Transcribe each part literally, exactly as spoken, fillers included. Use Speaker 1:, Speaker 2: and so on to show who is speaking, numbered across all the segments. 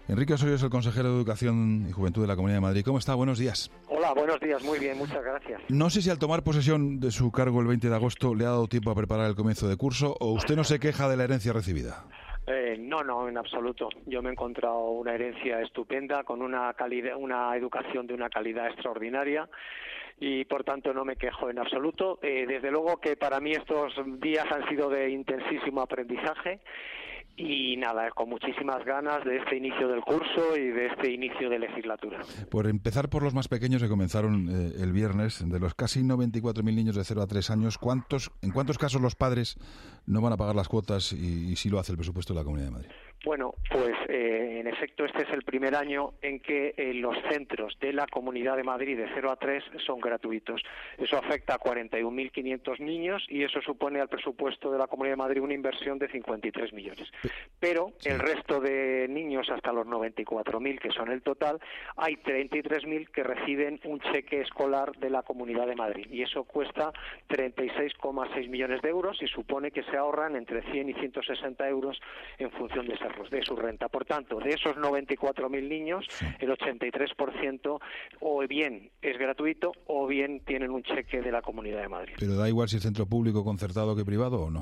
Speaker 1: Enrique Osorio es el consejero de Educación y Juventud de la Comunidad de Madrid. ¿Cómo está? Buenos días.
Speaker 2: Hola, buenos días. Muy bien, muchas gracias.
Speaker 1: No sé si al tomar posesión de su cargo el veinte de agosto le ha dado tiempo a preparar el comienzo de curso o usted no se queja de la herencia recibida.
Speaker 2: Eh, no, no, en absoluto. Yo me he encontrado una herencia estupenda, con una calidad, una educación de una calidad extraordinaria y, por tanto, no me quejo en absoluto. Eh, desde luego que para mí estos días han sido de intensísimo aprendizaje y nada, con muchísimas ganas de este inicio del curso y de este inicio de legislatura.
Speaker 1: Por empezar por los más pequeños que comenzaron eh, el viernes, de los casi noventa y cuatro mil niños de cero a tres años, ¿cuántos, ¿en cuántos casos los padres no van a pagar las cuotas y, y sí lo hace el presupuesto de la Comunidad de Madrid?
Speaker 2: Bueno, pues eh, en efecto este es el primer año en que eh, los centros de la Comunidad de Madrid de cero a tres son gratuitos. Eso afecta a cuarenta y un mil quinientos niños y eso supone al presupuesto de la Comunidad de Madrid una inversión de cincuenta y tres millones. Pero sí, el resto de niños, hasta los noventa y cuatro mil, que son el total, hay treinta y tres mil que reciben un cheque escolar de la Comunidad de Madrid y eso cuesta treinta y seis coma seis millones de euros y supone que se ahorran entre cien y ciento sesenta euros en función de esa de su renta. Por tanto, de esos noventa y cuatro mil niños, el ochenta y tres por ciento o bien es gratuito o bien tienen un cheque de la Comunidad de Madrid.
Speaker 1: ¿Pero da igual si es centro público, concertado que privado o no?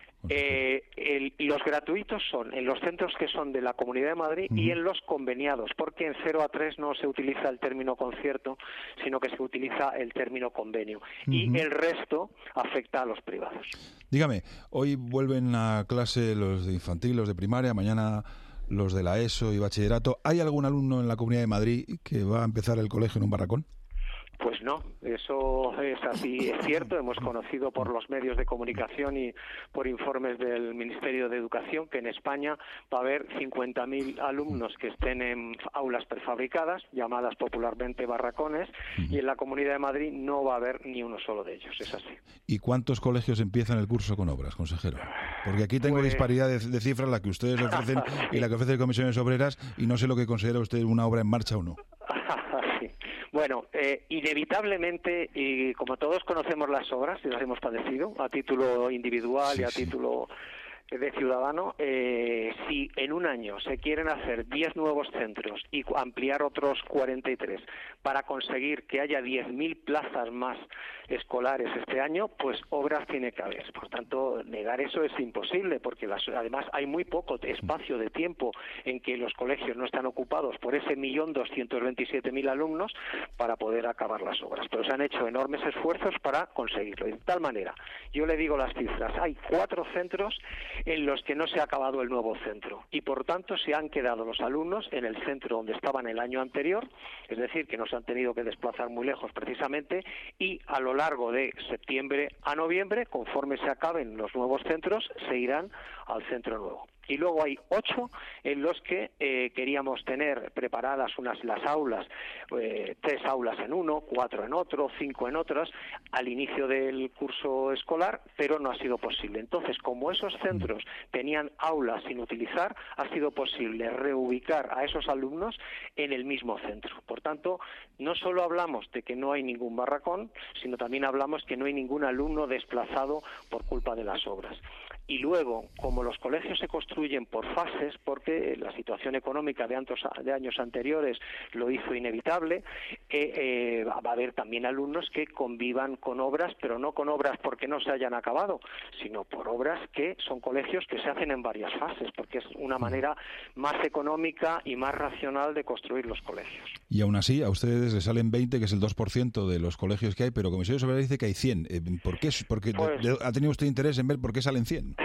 Speaker 2: Eh, el, los gratuitos son en los centros que son de la Comunidad de Madrid uh-huh. y en los conveniados, porque en cero a tres no se utiliza el término concierto, sino que se utiliza el término convenio. Uh-huh. Y el resto afecta a los privados.
Speaker 1: Dígame, hoy vuelven a clase los de infantil, los de primaria, mañana los de la ESO y bachillerato. ¿Hay algún alumno en la Comunidad de Madrid que va a empezar el colegio en un barracón?
Speaker 2: Pues no, eso es así, es cierto. Hemos conocido por los medios de comunicación y por informes del Ministerio de Educación que en España va a haber cincuenta mil alumnos que estén en aulas prefabricadas, llamadas popularmente barracones, y en la Comunidad de Madrid no va a haber ni uno solo de ellos, es así.
Speaker 1: ¿Y cuántos colegios empiezan el curso con obras, consejero? Porque aquí tengo pues... disparidad de, de cifras, la que ustedes ofrecen sí. y la que ofrecen comisiones obreras, y no sé lo que considera usted una obra en marcha o no.
Speaker 2: Sí. Bueno, eh, inevitablemente, y como todos conocemos las obras y las hemos padecido, a título individual sí, y a sí. título de ciudadano, eh, si en un año se quieren hacer diez nuevos centros y ampliar otros cuarenta y tres para conseguir que haya diez mil plazas más escolares este año, pues obras tiene que haber. Por tanto, negar eso es imposible, porque las, además hay muy poco espacio de tiempo en que los colegios no están ocupados por ese millón doscientos veintisiete mil alumnos para poder acabar las obras. Pero se han hecho enormes esfuerzos para conseguirlo. De tal manera, yo le digo las cifras, hay cuatro centros en los que no se ha acabado el nuevo centro y por tanto se han quedado los alumnos en el centro donde estaban el año anterior, es decir, que no se han tenido que desplazar muy lejos precisamente, y a lo largo de septiembre a noviembre, conforme se acaben los nuevos centros, se irán al centro nuevo. Y luego hay ocho en los que eh, queríamos tener preparadas unas las aulas, eh, tres aulas en uno, cuatro en otro, cinco en otras, al inicio del curso escolar, pero no ha sido posible. Entonces, como esos centros tenían aulas sin utilizar, ha sido posible reubicar a esos alumnos en el mismo centro. Por tanto, no solo hablamos de que no hay ningún barracón, sino también hablamos que no hay ningún alumno desplazado por culpa de las obras. Y luego, como los colegios se construyen por fases, porque la situación económica de, antos, de años anteriores lo hizo inevitable, eh, eh, va a haber también alumnos que convivan con obras, pero no con obras porque no se hayan acabado, sino por obras que son colegios que se hacen en varias fases, porque es una manera más económica y más racional de construir los colegios.
Speaker 1: Y aún así, a ustedes les salen veinte, que es el dos por ciento de los colegios que hay, pero Comisiones Obreras dice que hay cien. ¿Por qué? Porque pues, de, de, ¿ha tenido usted interés en ver por qué salen cien?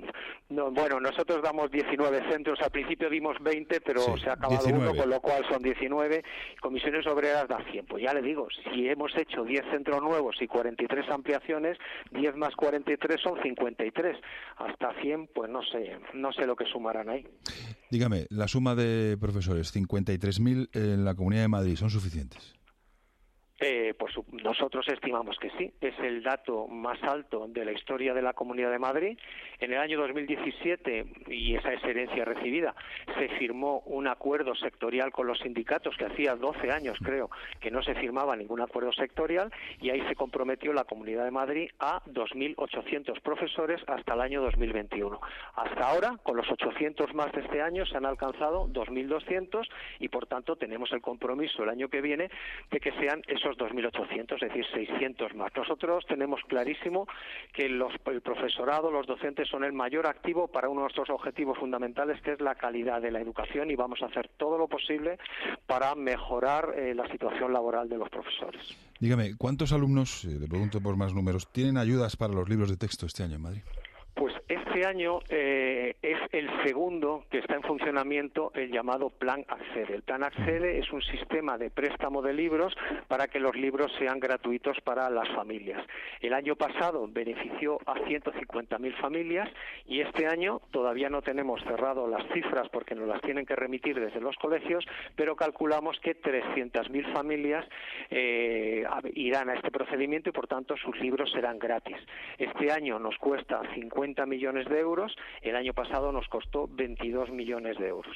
Speaker 2: No, bueno, nosotros damos diecinueve centros, al principio dimos veinte, pero sí, se ha acabado diecinueve. Uno, con lo cual son diecinueve, Comisiones Obreras da cien. Pues ya le digo, si hemos hecho diez centros nuevos y cuarenta y tres ampliaciones, diez más cuarenta y tres son cincuenta y tres. Hasta cien, pues no sé, no sé lo que sumarán ahí.
Speaker 1: Dígame, la suma de profesores, cincuenta y tres mil en la Comunidad de Madrid, ¿son suficientes?
Speaker 2: Eh, por su, nosotros estimamos que sí, es el dato más alto de la historia de la Comunidad de Madrid. En el año dos mil diecisiete, y esa es herencia recibida, se firmó un acuerdo sectorial con los sindicatos, que hacía doce años, creo, que no se firmaba ningún acuerdo sectorial, y ahí se comprometió la Comunidad de Madrid a dos mil ochocientos profesores hasta el año dos mil veintiuno. Hasta ahora, con los ochocientos más de este año, se han alcanzado dos mil doscientos y, por tanto, tenemos el compromiso el año que viene de que sean esos dos mil ochocientos, es decir, seiscientos más. Nosotros tenemos clarísimo que los, el profesorado, los docentes son el mayor activo para uno de nuestros objetivos fundamentales, que es la calidad de la educación, y vamos a hacer todo lo posible para mejorar eh, la situación laboral de los profesores.
Speaker 1: Dígame, ¿cuántos alumnos, eh, le pregunto por más números, tienen ayudas para los libros de texto este año en Madrid?
Speaker 2: Pues este año eh, es el segundo que está en funcionamiento el llamado Plan Accede. El Plan Accede es un sistema de préstamo de libros para que los libros sean gratuitos para las familias. El año pasado benefició a ciento cincuenta mil familias y este año todavía no tenemos cerrado las cifras porque nos las tienen que remitir desde los colegios, pero calculamos que trescientas mil familias eh, irán a este procedimiento y, por tanto, sus libros serán gratis. Este año nos cuesta cincuenta millones de euros, el año pasado nos costó veintidós millones de euros.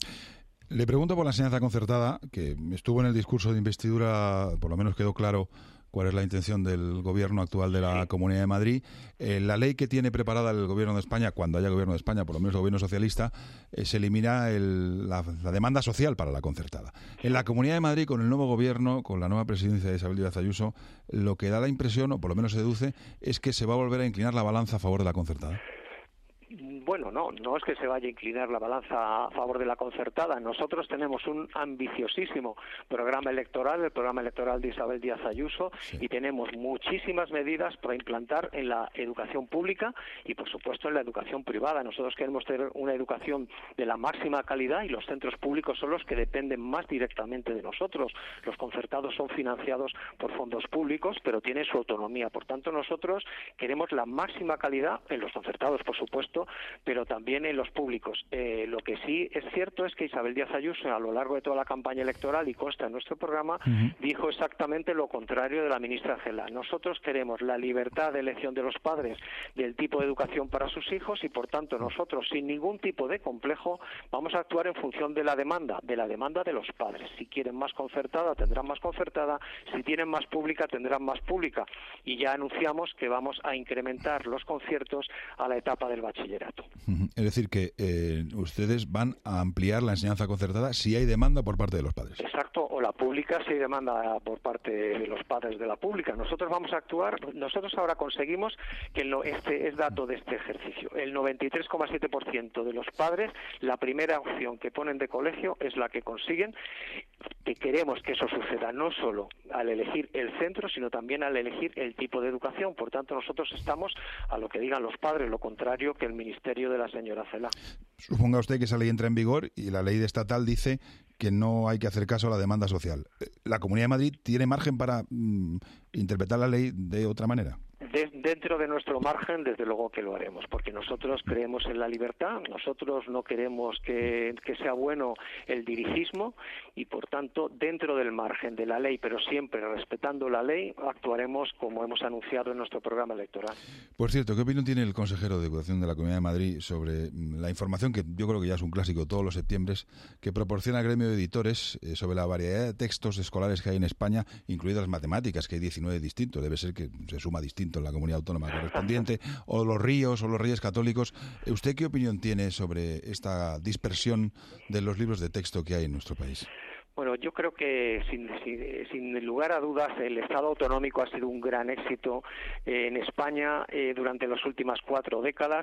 Speaker 1: Le pregunto por la enseñanza concertada, que estuvo en el discurso de investidura, por lo menos quedó claro cuál es la intención del gobierno actual de la sí. Comunidad de Madrid. Eh, la ley que tiene preparada el gobierno de España, cuando haya gobierno de España, por lo menos el gobierno socialista, eh, se elimina el, la, la demanda social para la concertada. En la Comunidad de Madrid, con el nuevo gobierno, con la nueva presidencia de Isabel Díaz Ayuso, lo que da la impresión, o por lo menos se deduce, es que se va a volver a inclinar la balanza a favor de la concertada.
Speaker 2: Bueno, no, no es que se vaya a inclinar la balanza a favor de la concertada. Nosotros tenemos un ambiciosísimo programa electoral, el programa electoral de Isabel Díaz Ayuso, sí. y tenemos muchísimas medidas para implantar en la educación pública y, por supuesto, en la educación privada. Nosotros queremos tener una educación de la máxima calidad y los centros públicos son los que dependen más directamente de nosotros. Los concertados son financiados por fondos públicos, pero tienen su autonomía. Por tanto, nosotros queremos la máxima calidad en los concertados, por supuesto, pero también en los públicos. Eh, lo que sí es cierto es que Isabel Díaz Ayuso, a lo largo de toda la campaña electoral, y consta en nuestro programa, uh-huh. dijo exactamente lo contrario de la ministra Celaá. Nosotros queremos la libertad de elección de los padres del tipo de educación para sus hijos y, por tanto, nosotros, sin ningún tipo de complejo, vamos a actuar en función de la demanda, de la demanda de los padres. Si quieren más concertada, tendrán más concertada. Si tienen más pública, tendrán más pública. Y ya anunciamos que vamos a incrementar los conciertos a la etapa del bachillerato.
Speaker 1: Es decir, que eh, ustedes van a ampliar la enseñanza concertada si hay demanda por parte de los padres.
Speaker 2: Exacto, o la pública si hay demanda por parte de los padres de la pública. Nosotros vamos a actuar, nosotros ahora conseguimos que lo, este es dato de este ejercicio. El noventa y tres coma siete por ciento de los padres, la primera opción que ponen de colegio es la que consiguen, que queremos que eso suceda no solo al elegir el centro, sino también al elegir el tipo de educación. Por tanto, nosotros estamos a lo que digan los padres, lo contrario que el Ministerio de la señora Celaá.
Speaker 1: Suponga usted que esa ley entra en vigor y la ley estatal dice que no hay que hacer caso a la demanda social. ¿La Comunidad de Madrid tiene margen para mm, interpretar la ley de otra manera?
Speaker 2: De, dentro de nuestro margen, desde luego que lo haremos, porque nosotros creemos en la libertad, nosotros no queremos que, que sea bueno el dirigismo y, por tanto, dentro del margen de la ley, pero siempre respetando la ley, actuaremos como hemos anunciado en nuestro programa electoral.
Speaker 1: Por cierto, ¿qué opinión tiene el consejero de Educación de la Comunidad de Madrid sobre la información que yo creo que ya es un clásico todos los septiembre, que proporciona el gremio de editores eh, sobre la variedad de textos escolares que hay en España, incluidas las matemáticas, que hay diecinueve distintos, debe ser que se suma distinto en la comunidad autónoma correspondiente, o los ríos o los reyes católicos? ¿Usted qué opinión tiene sobre esta dispersión de los libros de texto que hay en nuestro país?
Speaker 2: Bueno, yo creo que sin, sin, sin lugar a dudas el Estado autonómico ha sido un gran éxito eh, en España eh, durante las últimas cuatro décadas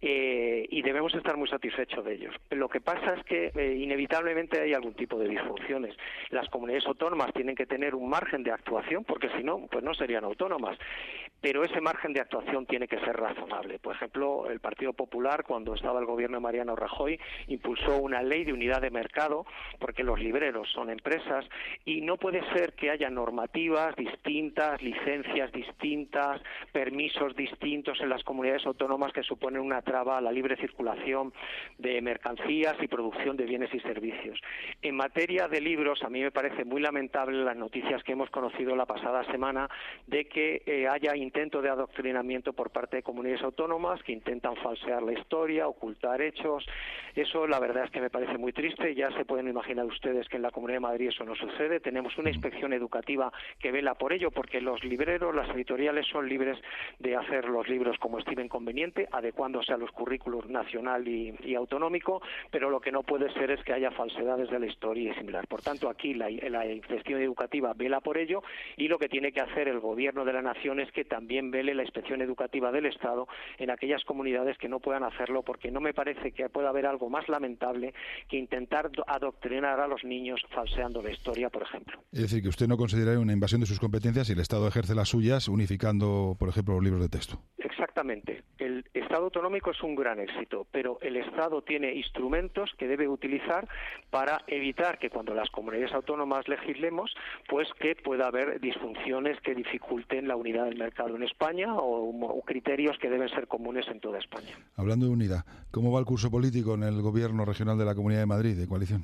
Speaker 2: eh, y debemos estar muy satisfechos de ellos. Lo que pasa es que eh, inevitablemente hay algún tipo de disfunciones. Las comunidades autónomas tienen que tener un margen de actuación porque si no, pues no serían autónomas. Pero ese margen de actuación tiene que ser razonable. Por ejemplo, el Partido Popular, cuando estaba el gobierno de Mariano Rajoy, impulsó una ley de unidad de mercado porque los libreros son empresas, y no puede ser que haya normativas distintas, licencias distintas, permisos distintos en las comunidades autónomas que suponen una traba a la libre circulación de mercancías y producción de bienes y servicios. En materia de libros, a mí me parece muy lamentable las noticias que hemos conocido la pasada semana de que eh, haya intento de adoctrinamiento por parte de comunidades autónomas que intentan falsear la historia, ocultar hechos. Eso la verdad es que me parece muy triste. Ya se pueden imaginar ustedes que en la Comunidad de Madrid eso no sucede. Tenemos una inspección educativa que vela por ello, porque los libreros, las editoriales son libres de hacer los libros como estimen conveniente, adecuándose a los currículos nacional y, y autonómico, pero lo que no puede ser es que haya falsedades de la historia y similar. Por tanto, aquí la, la inspección educativa vela por ello, y lo que tiene que hacer el Gobierno de la Nación es que también vele la inspección educativa del Estado en aquellas comunidades que no puedan hacerlo, porque no me parece que pueda haber algo más lamentable que intentar adoctrinar a los niños falseando la historia, por ejemplo.
Speaker 1: Es decir, que usted no consideraría una invasión de sus competencias si el Estado ejerce las suyas, unificando, por ejemplo, los libros de texto.
Speaker 2: Exactamente. El Estado autonómico es un gran éxito, pero el Estado tiene instrumentos que debe utilizar para evitar que cuando las comunidades autónomas legislemos, pues que pueda haber disfunciones que dificulten la unidad del mercado en España o, o criterios que deben ser comunes en toda España.
Speaker 1: Hablando de unidad, ¿cómo va el curso político en el Gobierno regional de la Comunidad de Madrid, de coalición?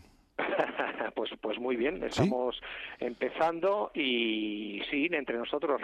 Speaker 2: Pues, pues muy bien, estamos ¿Sí? empezando y sí, entre nosotros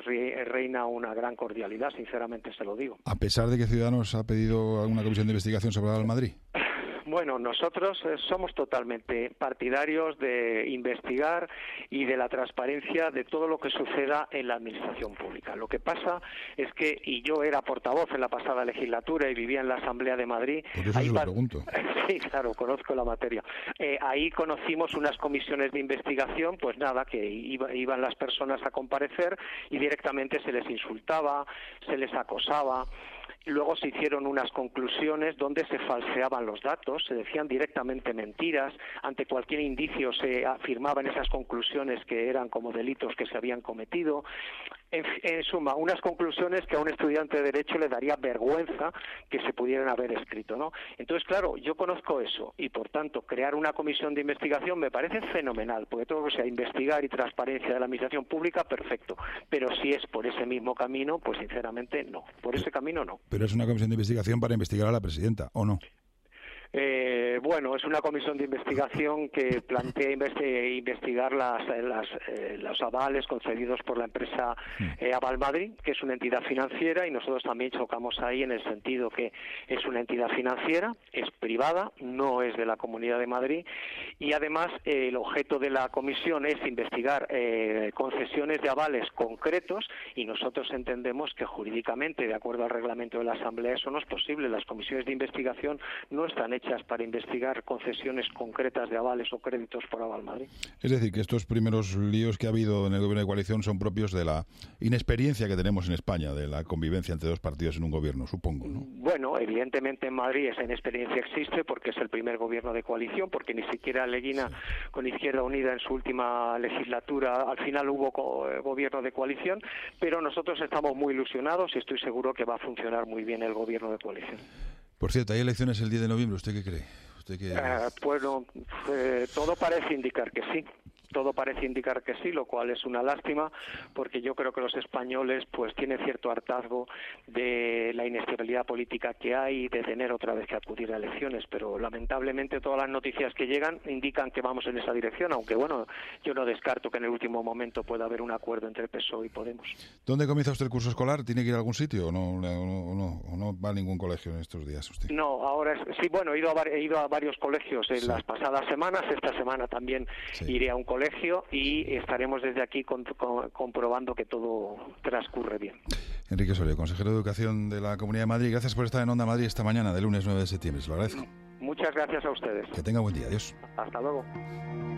Speaker 2: reina una gran cordialidad, sinceramente se lo digo.
Speaker 1: A pesar de que Ciudadanos ha pedido alguna comisión de investigación sobre el Madrid.
Speaker 2: Bueno, nosotros eh, somos totalmente partidarios de investigar y de la transparencia de todo lo que suceda en la administración pública. Lo que pasa es que, y yo era portavoz en la pasada legislatura y vivía en la Asamblea de Madrid...
Speaker 1: Por eso
Speaker 2: ahí
Speaker 1: se lo pregunto.
Speaker 2: Sí, claro, conozco la materia. Eh, ahí conocimos unas comisiones de investigación, pues nada, que iba, iban las personas a comparecer y directamente se les insultaba, se les acosaba. Luego se hicieron unas conclusiones donde se falseaban los datos, se decían directamente mentiras, ante cualquier indicio se afirmaban esas conclusiones que eran como delitos que se habían cometido. En, en suma, unas conclusiones que a un estudiante de Derecho le daría vergüenza que se pudieran haber escrito, ¿no? Entonces, claro, yo conozco eso y, por tanto, crear una comisión de investigación me parece fenomenal, porque todo lo que sea investigar y transparencia de la administración pública, perfecto. Pero si es por ese mismo camino, pues sinceramente no. Por ese camino no.
Speaker 1: Pero es una comisión de investigación para investigar a la presidenta, ¿o no?
Speaker 2: Eh, bueno, es una comisión de investigación que plantea investi- investigar las, las, eh, los avales concedidos por la empresa eh, Aval Madrid, que es una entidad financiera, y nosotros también chocamos ahí en el sentido que es una entidad financiera, es privada, no es de la Comunidad de Madrid, y además eh, el objeto de la comisión es investigar eh, concesiones de avales concretos, y nosotros entendemos que jurídicamente, de acuerdo al reglamento de la Asamblea, eso no es posible. Las comisiones de investigación no están hechas para investigar concesiones concretas de avales o créditos por Aval Madrid.
Speaker 1: Es decir, que estos primeros líos que ha habido en el gobierno de coalición son propios de la inexperiencia que tenemos en España, de la convivencia entre dos partidos en un gobierno, supongo, ¿no?
Speaker 2: Bueno, evidentemente en Madrid esa inexperiencia existe porque es el primer gobierno de coalición, porque ni siquiera Leguina sí. con Izquierda Unida en su última legislatura al final hubo co- gobierno de coalición, pero nosotros estamos muy ilusionados y estoy seguro que va a funcionar muy bien el gobierno de coalición.
Speaker 1: Por cierto, hay elecciones el diez de noviembre, ¿usted qué cree? ¿Usted qué...
Speaker 2: Eh, bueno, eh, todo parece indicar que sí. Todo parece indicar que sí, lo cual es una lástima, porque yo creo que los españoles pues tienen cierto hartazgo de la inestabilidad política que hay, de tener otra vez que acudir a elecciones, pero lamentablemente todas las noticias que llegan indican que vamos en esa dirección, aunque bueno, yo no descarto que en el último momento pueda haber un acuerdo entre P S O E y Podemos.
Speaker 1: ¿Dónde comienza usted el curso escolar? ¿Tiene que ir a algún sitio o no, o no, o no, o no va a ningún colegio en estos días usted?
Speaker 2: No, ahora es, sí, bueno, he ido a, he ido a varios colegios en sí. las pasadas semanas, esta semana también sí. iré a un colegio y estaremos desde aquí con, con, comprobando que todo transcurre bien.
Speaker 1: Enrique Osorio, consejero de Educación de la Comunidad de Madrid, gracias por estar en Onda Madrid esta mañana, de lunes nueve de septiembre, se lo agradezco.
Speaker 2: Muchas gracias a ustedes.
Speaker 1: Que tenga buen día, adiós.
Speaker 2: Hasta luego.